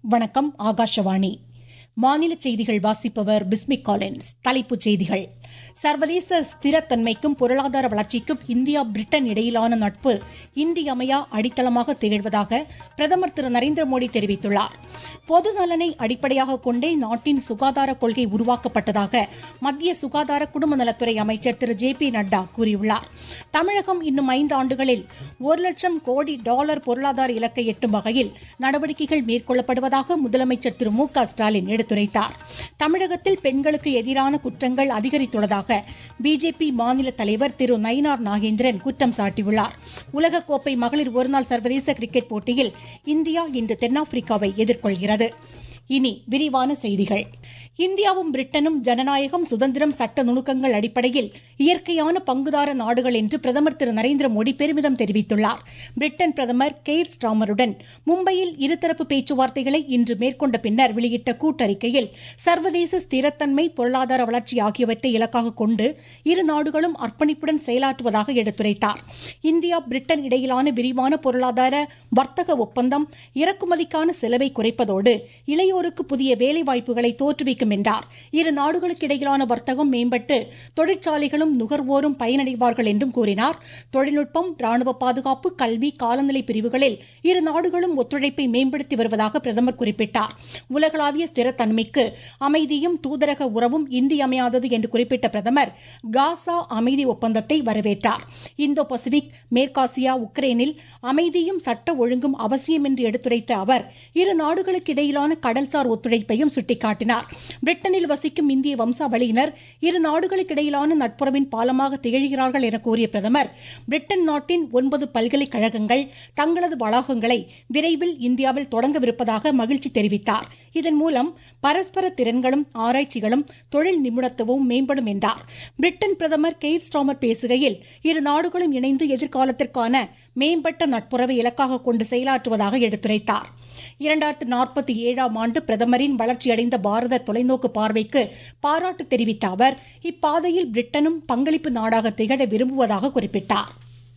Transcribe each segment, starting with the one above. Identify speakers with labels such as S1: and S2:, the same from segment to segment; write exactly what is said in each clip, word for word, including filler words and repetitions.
S1: வணக்கம். ஆகாஷவாணி. மாநில செய்திகள் வாசிப்பவர் பிஸ்மிக் காலின்ஸ். தலைப்புச் செய்திகள். சர்வதேச ஸ்திரத்தன்மைக்கும் பொருளாதார வளர்ச்சிக்கும் இந்தியா பிரிட்டன் இடையிலான நட்பு இன்றியமையா அடித்தளமாக திகழ்வதாக பிரதமர் திரு நரேந்திர மோடி தெரிவித்துள்ளார். பொது நலனை அடிப்படையாக கொண்டே நாட்டின் சுகாதார கொள்கை உருவாக்கப்பட்டதாக மத்திய சுகாதார குடும்ப நலத்துறை அமைச்சர் திரு ஜே பி நட்டா கூறியுள்ளார். தமிழகம் இன்னும் ஐந்து ஆண்டுகளில் ஒரு லட்சம் கோடி டாலர் பொருளாதார இலக்கை எட்டும் வகையில் நடவடிக்கைகள் மேற்கொள்ளப்படுவதாக முதலமைச்சர் திரு மு க ஸ்டாலின் எடுத்துரைத்தார். தமிழகத்தில் பெண்களுக்கு எதிரான குற்றங்கள் அதிகரித்துள்ளதாக பிஜேபி மாநில தலைவர் திரு நயினார் நாகேந்திரன் குற்றம் சாட்டியுள்ளார். உலகக்கோப்பை மகளிர் ஒருநாள் சர்வதேச கிரிக்கெட் போட்டியில் இந்தியா இன்று தென்னாப்பிரிக்காவை எதிர்கொள்கிறது. இனி விரிவான செய்திகள். இந்தியாவும் பிரிட்டனும் ஜனநாயகம், சுதந்திரம், சட்ட நுணுக்கங்கள் அடிப்படையில் இயற்கையான பங்குதார நாடுகள் என்று பிரதமர் திரு நரேந்திர மோடி பெருமிதம் தெரிவித்துள்ளார். பிரிட்டன் பிரதமர் கெய்ர் ஸ்டாமருடன் மும்பையில் இருதரப்பு பேச்சுவார்த்தைகளை இன்று மேற்கொண்ட பின்னர் வெளியிட்ட கூட்டறிக்கையில் சர்வதேச ஸ்திரத்தன்மை, பொருளாதார வளர்ச்சி ஆகியவற்றை இலக்காக கொண்டு இரு நாடுகளும் அர்ப்பணிப்புடன் செயலாற்றுவதாக எடுத்துரைத்தார். இந்தியா பிரிட்டன் இடையிலான விரிவான பொருளாதார வர்த்தக ஒப்பந்தம் இறக்குமதிக்கான செலவை குறைப்பதோடு இளையோருக்கு புதிய வேலைவாய்ப்புகளை தோற்றுவிக்கும் என்றார். இரு நாடுகளுக்கு இடையிலான வர்த்தகம் மேம்பட்டு தொழிற்சாலைகளும் நுகர்வோரும் பயனடைவார்கள் என்றும் கூறினார். தொழில்நுட்பம், ராணுவ பாதுகாப்பு, கல்வி, காலநிலை பிரிவுகளில் இரு நாடுகளும் ஒத்துழைப்பை மேம்படுத்தி வருவதாக பிரதமர் குறிப்பிட்டார். உலகளாவிய ஸ்திரத்தன்மைக்கு அமைதியும் தூதரக உறவும் இன்றியமையாதது என்று குறிப்பிட்ட பிரதமர் காசா அமைதி ஒப்பந்தத்தை வரவேற்றார். இந்தோ பசிபிக், மேற்காசியா, உக்ரைனில் அமைதியும் சட்ட ஒழுங்கும் அவசியம் என்று எடுத்துரைத்த அவர் இரு நாடுகளுக்கு இடையிலான கடல்சார் ஒத்துழைப்பையும் சுட்டிக்காட்டினார். பிரிட்டனில் வசிக்கும் இந்திய வம்சாவளியினர் இரு நாடுகளுக்கு இடையிலான நட்புறவின் பாலமாக திகழ்கிறார்கள் என கூறிய பிரதமர் பிரிட்டன் நாட்டின் ஒன்பது பல்கலைக்கழகங்கள் தங்களது வளாகங்களை விரைவில் இந்தியாவில் தொடங்கவிருப்பதாக மகிழ்ச்சி தெரிவித்தார். இதன் மூலம் பரஸ்பர திறன்களும் ஆராய்ச்சிகளும் தொழில் நிபுணத்துவமும் மேம்படும் என்றார். பிரிட்டன் பிரதமர் கெய்ர் ஸ்டாமர் பேசுகையில் இரு நாடுகளும் இணைந்து எதிர்காலத்திற்கான மேம்பட்ட நட்புறவை இலக்காக கொண்டு செயலாற்றுவதாக எடுத்துரைத்தார். இரண்டாயிரத்து நாற்பத்தி ஏழாம் ஆண்டு பிரதமரின் வளர்ச்சியடைந்த பாரத தொலைநோக்கு பார்வைக்கு பாராட்டு தெரிவித்த அவர் இப்பாதையில் பிரிட்டனும் பங்களிப்பு நாடாக திகழ விரும்புவதாக குறிப்பிட்டார்.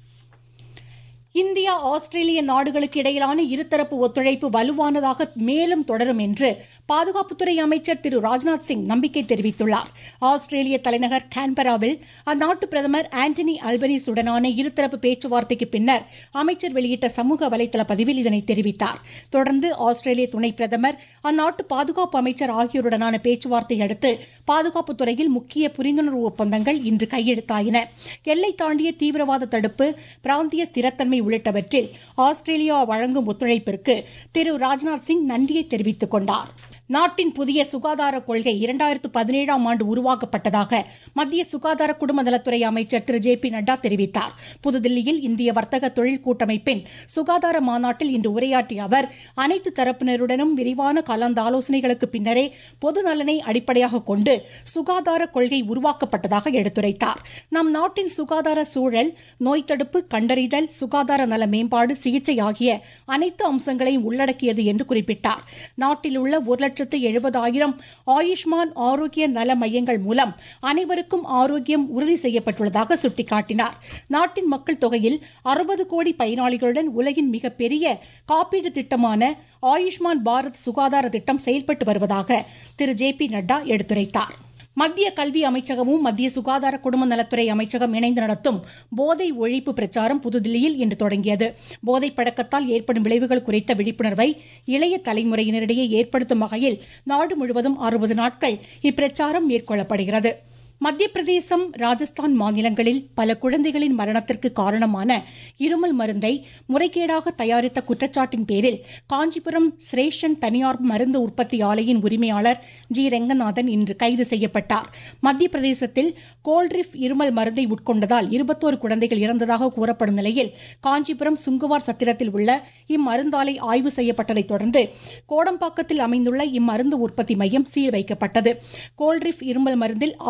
S1: இந்தியா, ஆஸ்திரேலிய நாடுகளுக்கு இடையிலான இருதரப்பு ஒத்துழைப்பு வலுவானதாக மேலும் தொடரும் என்று பாதுகாப்புத்துறை அமைச்சர் திரு ராஜ்நாத் சிங் நம்பிக்கை தெரிவித்துள்ளார். ஆஸ்திரேலிய தலைநகர் கான்பராவில் அந்நாட்டு பிரதமர் ஆண்டனி அல்பனீசுடனான இருதரப்பு பேச்சுவார்த்தைக்கு பின்னர் அமைச்சர் வெளியிட்ட சமூக வலைதள பதிவில் இதனை தெரிவித்தார். தொடர்ந்து ஆஸ்திரேலிய துணை பிரதமர், அந்நாட்டு பாதுகாப்பு அமைச்சர் ஆகியோருடனான பேச்சுவார்த்தையை அடுத்து பாதுகாப்புத்துறையில் முக்கிய புரிந்துணர்வு ஒப்பந்தங்கள் இன்று கையெழுத்தாயின. எல்லை தாண்டிய தீவிரவாத தடுப்பு, பிராந்திய ஸ்திரத்தன்மை உள்ளிட்டவற்றில் ஆஸ்திரேலியா வழங்கும் ஒத்துழைப்பிற்கு திரு ராஜ்நாத் சிங் நன்றியை தெரிவித்துக் கொண்டார். நாட்டின் புதிய சுகாதார கொள்கை இரண்டாயிரத்து பதினேழாம் ஆண்டு உருவாக்கப்பட்டதாக மத்திய சுகாதார குடும்ப நலத்துறை அமைச்சர் திரு ஜே பி நட்டா தெரிவித்தார். புதுதில்லியில் இந்திய வர்த்தக தொழில் கூட்டமைப்பின் சுகாதார மாநாட்டில் இன்று உரையாற்றிய அவர் அனைத்து தரப்பினருடனும் விரிவான கலந்து ஆலோசனைகளுக்கு பின்னரே பொது நலனை அடிப்படையாக கொண்டு சுகாதார கொள்கை உருவாக்கப்பட்டதாக எடுத்துரைத்தார். நம் நாட்டின் சுகாதார சூழல், நோய் தடுப்பு, கண்டறிதல், சுகாதார நல மேம்பாடு, சிகிச்சை ஆகிய அனைத்து அம்சங்களையும் உள்ளடக்கியது என்று குறிப்பிட்டார். நாட்டில் உள்ள ஒரு லட்சத்து எழுபதாயிரம் ஆயுஷ்மான் ஆரோக்கிய நல மையங்கள் மூலம் அனைவருக்கும் ஆரோக்கியம் உறுதி செய்யப்பட்டுள்ளதாக சுட்டிக்காட்டினார். நாட்டின் மக்கள் தொகையில் அறுபது கோடி பயனாளிகளுடன் உலகின் மிகப்பெரிய காப்பீடு திட்டமான ஆயுஷ்மான் பாரத் சுகாதார திட்டம் செயல்பட்டு வருவதாக திரு ஜே பி நட்டா எடுத்துரைத்தார். மத்திய கல்வி அமைச்சகமும் மத்திய சுகாதார குடும்ப நலத்துறை அமைச்சகம் இணைந்து நடத்தும் போதை ஒழிப்பு பிரச்சாரம் புதுதில்லியில் இன்று தொடங்கியது. போதை பழக்கத்தால் ஏற்படும் விளைவுகள் குறித்த விழிப்புணர்வை இளைய தலைமுறையினரிடையே ஏற்படுத்தும் வகையில் நாடு முழுவதும் அறுபது நாட்கள் இப்பிரச்சாரம் மேற்கொள்ளப்படுகிறது. மத்திய பிரதேசம், ராஜஸ்தான் மாநிலங்களில் பல குழந்தைகளின் மரணத்திற்கு காரணமான இருமல் மருந்தை முறைகேடாக தயாரித்த குற்றச்சாட்டின் பேரில் காஞ்சிபுரம் ஸ்ரேஷன் தனியார் மருந்து உற்பத்தி ஆலையின் உரிமையாளர் ஜி ரெங்கநாதன் இன்று கைது செய்யப்பட்டார். மத்திய பிரதேசத்தில் கோல்ட்ரிப் இருமல் மருந்தை உட்கொண்டதால் இருபத்தோரு குழந்தைகள் இறந்ததாக கூறப்படும் நிலையில் காஞ்சிபுரம் சுங்குவார் சத்திரத்தில் உள்ள இம்மருந்தாலை ஆய்வு செய்யப்பட்டதை தொடர்ந்து கோடம்பாக்கத்தில் அமைந்துள்ள இம்மருந்து உற்பத்தி மையம் சீல் வைக்கப்பட்டது. கோல்ட்ரிப் இருமல் மருந்தில் ஆபத்தான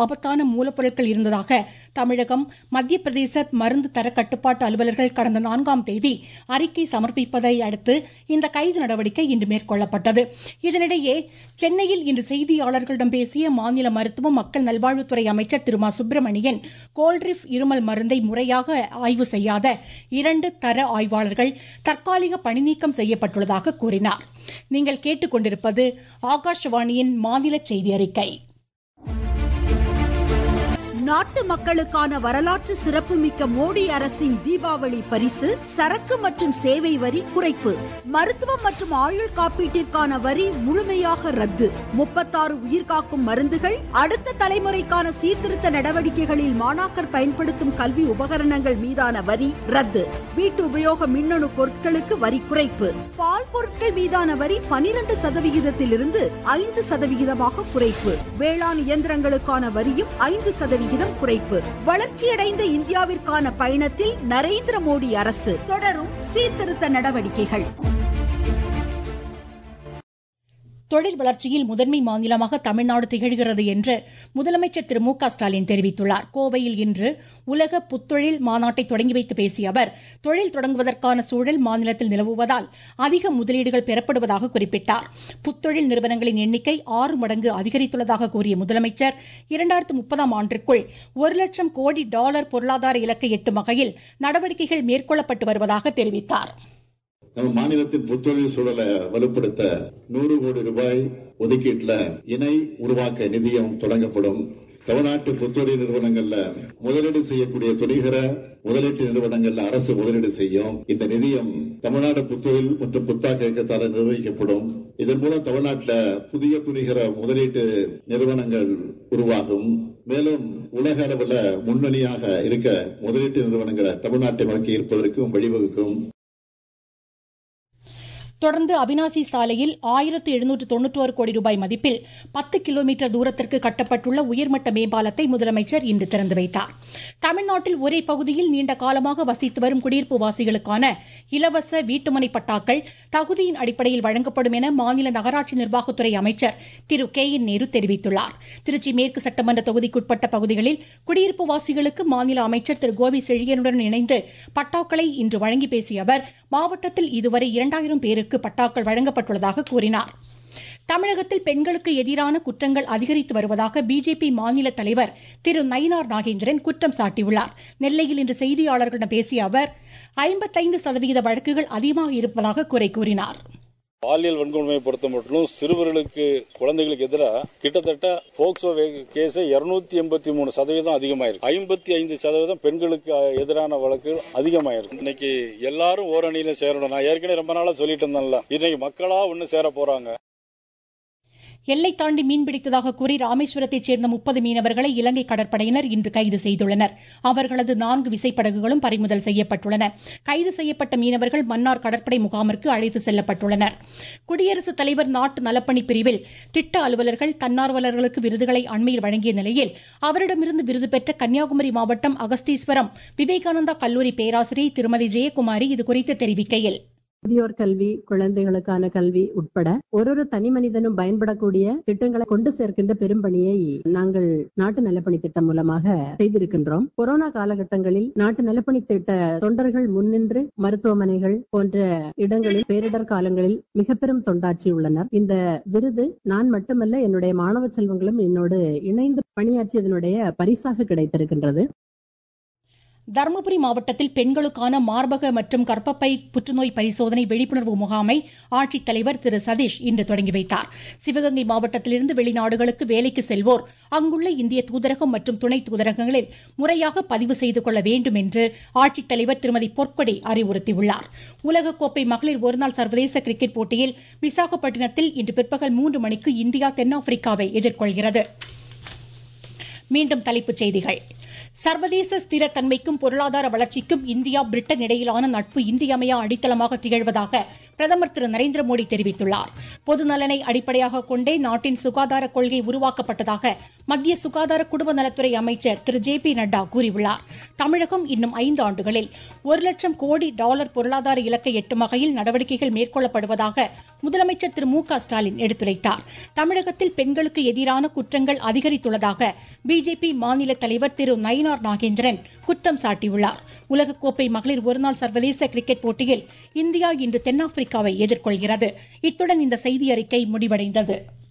S1: மூலப்பொருட்கள் இருந்ததாக தமிழகம், மத்திய பிரதேச மருந்து தர கட்டுப்பாட்டு அலுவலர்கள் கடந்த நான்காம் தேதி அறிக்கை சமர்ப்பிப்பதை அடுத்து இந்த கைது நடவடிக்கை இன்று மேற்கொள்ளப்பட்டது. இதனிடையே சென்னையில் இன்று செய்தியாளர்களிடம் பேசிய மாநில மருத்துவம் மக்கள் நல்வாழ்வுத்துறை அமைச்சர் திரு மா சுப்பிரமணியன், கோல்ட்ரிப் இருமல் மருந்தை முறையாக ஆய்வு செய்யாத இரண்டு தர ஆய்வாளர்கள் தற்காலிக பணிநீக்கம் செய்யப்பட்டுள்ளதாக கூறினார். நீங்கள் கேட்டுக்கொண்டிருப்பது ஆகாஷவாணியின் மாநில செய்தி அறிக்கை.
S2: நாட்டு மக்களுக்கான வரலாற்று சிறப்புமிக்க மோடி அரசின் தீபாவளி பரிசு சரக்கு மற்றும் சேவை வரி குறைப்பு. மருத்துவம் மற்றும் ஆயுள் காப்பீட்டிற்கான வரி முழுமையாக ரத்து. முப்பத்தாறு உயிர்காக்கும் மருந்துகள், அடுத்த தலைமுறைக்கான சீர்திருத்த நடவடிக்கைகளில் மாணாக்கர் பயன்படுத்தும் கல்வி உபகரணங்கள் மீதான வரி ரத்து. வீட்டு உபயோக மின்னணு பொருட்களுக்கு வரி குறைப்பு. பால் பொருட்கள் மீதான வரி பனிரெண்டு சதவிகிதத்திலிருந்து ஐந்து சதவிகிதமாக குறைப்பு. வேளாண் இயந்திரங்களுக்கான வரியும் ஐந்து சதவிகிதம் குறைப்பு. வளர்ச்சியடைந்த இந்தியாவிற்கான பயணத்தில் நரேந்திர மோடி அரசு தொடரும் சீர்திருத்த நடவடிக்கைகள்.
S1: தொழில் வளர்ச்சியில் முதன்மை மாநிலமாக தமிழ்நாடு திகழ்கிறது என்று முதலமைச்சர் திரு மு க ஸ்டாலின் தெரிவித்துள்ளார். கோவையில் இன்று உலக புத்தொழில் மாநாட்டை தொடங்கி வைத்து பேசிய அவர், தொழில் தொடங்குவதற்கான சூழல் மாநிலத்தில் நிலவுவதால் அதிக முதலீடுகள் பெறப்படுவதாக குறிப்பிட்டார். புத்தொழில் நிறுவனங்களின் எண்ணிக்கை ஆறு மடங்கு அதிகரித்துள்ளதாக கூறிய முதலமைச்சர், இரண்டாயிரத்து முப்பதாம் ஆண்டிற்குள் ஒரு லட்சம் கோடி டாலர் பொருளாதார இலக்கை எட்டும் வகையில் நடவடிக்கைகள் மேற்கொள்ளப்பட்டு வருவதாக தெரிவித்தார்.
S3: நம்ம மாநிலத்தின் புத்தொழில் சூழலை வலுப்படுத்த நூறு கோடி ரூபாய் ஒதுக்கீட்டுல இணை உருவாக்க நிதியம் தொடங்கப்படும். தமிழ்நாட்டு புத்தொழில் நிறுவனங்கள்ல முதலீடு செய்யக்கூடிய துணிகர முதலீட்டு நிறுவனங்கள்ல அரசு முதலீடு செய்யும். இந்த நிதியம் தமிழ்நாடு புத்தொழில் மற்றும் புத்தாக்க இயக்கத்தால் நிர்வகிக்கப்படும். இதன் மூலம் தமிழ்நாட்டில் புதிய துணிகர முதலீட்டு நிறுவனங்கள் உருவாகும். மேலும் உலக அளவில் முன்னணியாக இருக்க முதலீட்டு நிறுவனங்களை தமிழ்நாட்டை நோக்கி இருப்பதற்கும் வழிவகுக்கும்.
S1: தொடர்ந்து அவினாசி சாலையில் ஆயிரத்து எழுநூற்று தொன்னூற்றோரு கோடி ரூபாய் மதிப்பில் பத்து கிலோமீட்டர் தூரத்திற்கு கட்டப்பட்டுள்ள உயர்மட்ட மேம்பாலத்தை முதலமைச்சர் இன்று திறந்து வைத்தார். தமிழ்நாட்டில் ஒரே பகுதியில் நீண்ட காலமாக வசித்து வரும் குடியிருப்பு வாசிகளுக்கான இலவச வீட்டுமனை பட்டாக்கள் தகுதியின் அடிப்படையில் வழங்கப்படும் என மாநில நகராட்சி நிர்வாகத்துறை அமைச்சர் திரு கே என் நேரு தெரிவித்துள்ளார். திருச்சி மேற்கு சட்டமன்ற தொகுதிக்குட்பட்ட பகுதிகளில் குடியிருப்பு வாசிகளுக்கு மாநில அமைச்சர் திரு கோவி செழியனுடன் இணைந்து பட்டாக்களை இன்று வழங்கி பேசிய அவர், மாவட்டத்தில் இதுவரை இரண்டாயிரம் பேருக்கு பட்டாக்கள் வழங்கப்பட்டுள்ளதாக கூறினார். தமிழகத்தில் பெண்களுக்கு எதிரான குற்றங்கள் அதிகரித்து வருவதாக பிஜேபி மாநில தலைவர் திரு நயினார் நாகேந்திரன் குற்றம் சாட்டியுள்ளார். நெல்லையில் இன்று செய்தியாளர்களிடம் பேசிய அவர், ஐம்பத்தைந்து சதவீத வழக்குகள் அதிகமாக இருப்பதாக குறை கூறினார்.
S4: பாலியல் வன்கொடுமையை பொறுத்த மட்டும் சிறுவர்களுக்கு, குழந்தைகளுக்கு எதிராக கிட்டத்தட்ட போக்சோ கேஸ் இருநூத்தி எண்பத்தி மூணு சதவீதம் அதிகமாயிருக்கு. ஐம்பத்தி ஐந்து சதவீதம் பெண்களுக்கு எதிரான வழக்குகள் அதிகமாயிருக்கு. இன்னைக்கு எல்லாரும் ஓரணியில சேரணும். நான் ஏற்கனவே ரொம்ப நாளா சொல்லிட்டு இருந்தேன்ல, இன்னைக்கு மக்களா ஒன்னு சேர போறாங்க.
S1: எல்லை தாண்டி மீன்பிடித்ததாக கூறி ராமேஸ்வரத்தைச் சேர்ந்த முப்பது மீனவர்களை இலங்கை கடற்படையினர் இன்று கைது செய்துள்ளனர். அவர்களது நான்கு விசைப்படகுகளும் பறிமுதல் செய்யப்பட்டுள்ளன. கைது செய்யப்பட்ட மீனவர்கள் மன்னார் கடற்படை முகாமிற்கு அழைத்து செல்லப்பட்டுள்ளனர். குடியரசுத் தலைவர் நாட்டு நலப்பணி பிரிவில் திட்ட அலுவலர்கள், தன்னார்வலர்களுக்கு விருதுகளை அண்மையில் வழங்கிய நிலையில் அவரிடமிருந்து விருது பெற்ற கன்னியாகுமரி மாவட்டம் அகஸ்தீஸ்வரம் விவேகானந்தா கல்லூரி பேராசிரியர் திருமதி ஜெயக்குமாரி இதுகுறித்து தெரிவிக்கையில்,
S5: முதியோர் கல்வி, குழந்தைகளுக்கான கல்வி உட்பட ஒரு ஒரு தனி மனிதனும் பயன்படக்கூடிய திட்டங்களை கொண்டு சேர்க்கின்ற பெரும்பணியை நாங்கள் நாட்டு நலப்பணி திட்டம் மூலமாக செய்திருக்கின்றோம். கொரோனா காலகட்டங்களில் நாட்டு நலப்பணி திட்ட தொண்டர்கள் முன்னின்று மருத்துவமனைகள் போன்ற இடங்களில் பேரிடர் காலங்களில் மிக பெரும் தொண்டாற்றியுள்ளனர். இந்த விருது நான் மட்டுமல்ல, என்னுடைய மாணவ செல்வங்களும் என்னோடு இணைந்து பணியாற்றியதனுடைய பரிசாக கிடைத்திருக்கின்றது.
S1: தருமபுரி மாவட்டத்தில் பெண்களுக்கான மார்பக மற்றும் கர்ப்பப்பை புற்றுநோய் பரிசோதனை விழிப்புணர்வு முகாமை ஆட்சித்தலைவர் திரு சதீஷ் இன்று தொடங்கி வைத்தார். சிவகங்கை மாவட்டத்திலிருந்து வெளிநாடுகளுக்கு வேலைக்கு செல்வோர் அங்குள்ள இந்திய தூதரகம் மற்றும் துணை தூதரகங்களில் முறையாக பதிவு செய்து கொள்ள வேண்டும் என்று ஆட்சித்தலைவர் திருமதி பொற்கொடி அறிவுறுத்தியுள்ளார். உலகக்கோப்பை மகளிர் ஒருநாள் சர்வதேச கிரிக்கெட் போட்டியில் விசாகப்பட்டினத்தில் இன்று பிற்பகல் மூன்று மணிக்கு இந்தியா தென்னாப்பிரிக்காவை எதிர்கொள்கிறது. மீண்டும் தலைப்புச் செய்திகள். சர்வதேச ஸ்திரத்தன்மைக்கும் பொருளாதார வளர்ச்சிக்கும் இந்தியா பிரிட்டன் இடையிலான நட்பு இன்றியமையா அடித்தளமாக திகழ்வதாக பிரதமர் திரு நரேந்திர மோடி தெரிவித்துள்ளார். பொதுநலனை அடிப்படையாக கொண்டே நாட்டின் சுகாதார கொள்கை உருவாக்கப்பட்டதாக மத்திய சுகாதார குடும்ப நலத்துறை அமைச்சர் திரு ஜே பி நட்டா கூறியுள்ளார். தமிழகம் இன்னும் ஐந்து ஆண்டுகளில் ஒரு லட்சம் கோடி டாலர் பொருளாதார இலக்கை எட்டும் வகையில் நடவடிக்கைகள் மேற்கொள்ளப்படுவதாக முதலமைச்சர் திரு மு க ஸ்டாலின் எடுத்துரைத்தார். தமிழகத்தில் பெண்களுக்கு எதிரான குற்றங்கள் அதிகரித்துள்ளதாக பிஜேபி மாநில தலைவர் திரு நயினார் நாகேந்திரன் குற்றம் சாட்டியுள்ளார். உலகக்கோப்பை மகளிர் ஒருநாள் சர்வதேச கிரிக்கெட் போட்டியில் இந்தியா இன்று தென்னாப்பிரிக்காவை எதிர்கொள்கிறது. இத்துடன் இந்த செய்தி அறிக்கை முடிவடைந்தது.